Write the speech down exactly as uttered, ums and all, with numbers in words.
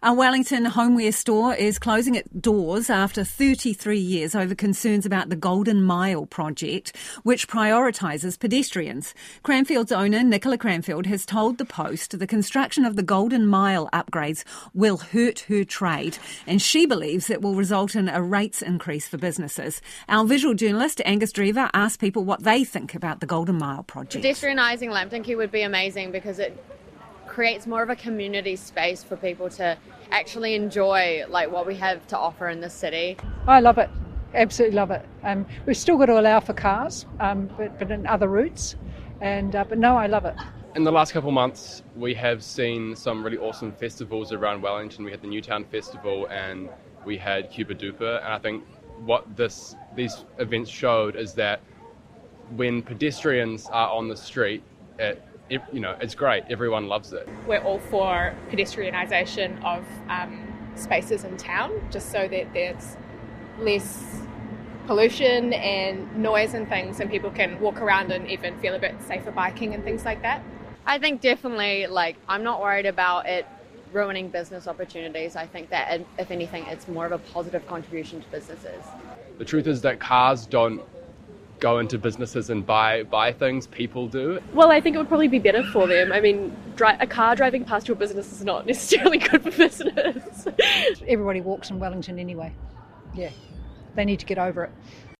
A Wellington homeware store is closing its doors after thirty-three years over concerns about the Golden Mile project, which prioritises pedestrians. Cranfield's owner, Nicola Cranfield, has told The Post the construction of the Golden Mile upgrades will hurt her trade, and she believes it will result in a rates increase for businesses. Our visual journalist, Angus Drever, asked people what they think about the Golden Mile project. Pedestrianising Lambton Quay would be amazing because it creates more of a community space for people to actually enjoy like what we have to offer in the city. I love it, absolutely love it. Um, we've still got to allow for cars, um, but, but in other routes. And uh, but no, I love it. In the last couple of months, we have seen some really awesome festivals around Wellington. We had the Newtown Festival and we had Cuba Duper. And I think what this these events showed is that when pedestrians are on the street, it It, you know, it's great. Everyone loves it. We're all for pedestrianisation of um, spaces in town, just so that there's less pollution and noise and things, and people can walk around and even feel a bit safer biking and things like that. I think definitely, like, I'm not worried about it ruining business opportunities. I think that, if anything, it's more of a positive contribution to businesses. The truth is that cars don't go into businesses and buy buy things, people do. Well, I think it would probably be better for them. I mean, dri- a car driving past your business is not necessarily good for business. Everybody walks in Wellington anyway. Yeah, they need to get over it.